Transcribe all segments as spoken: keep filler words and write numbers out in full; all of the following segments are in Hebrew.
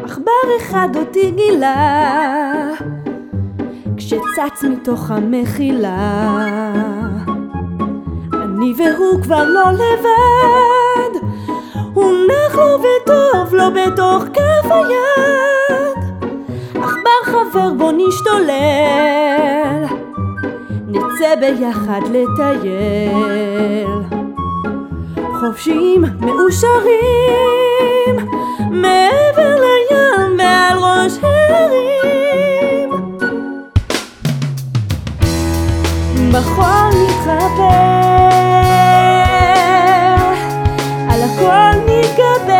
עכבר אחד אותי גילה כשצץ מתוך המחילה. אני והוא כבר לא לבד, הוא נח לו וטוב לו בתוך כף היד. עכבר חבר בוא נשתולל, נצא ביחד לטייל, חופשיים מאושרים מעבר לים ועל ראש הרים. בחול נתחבר, על הכל נתגבר,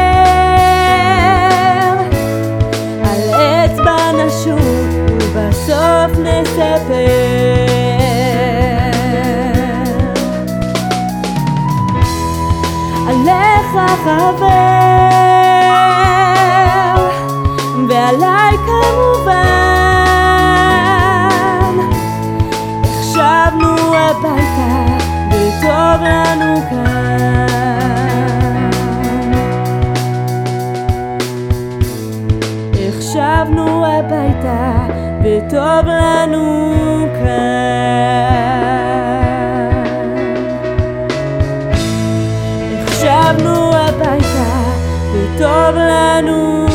על אצבע נשות ובסוף נספר. עליך חבר ועליי כמובן, החשבנו הביתה וטוב לנו כאן. החשבנו הביתה וטוב לנו כאן. החשבנו הביתה וטוב לנו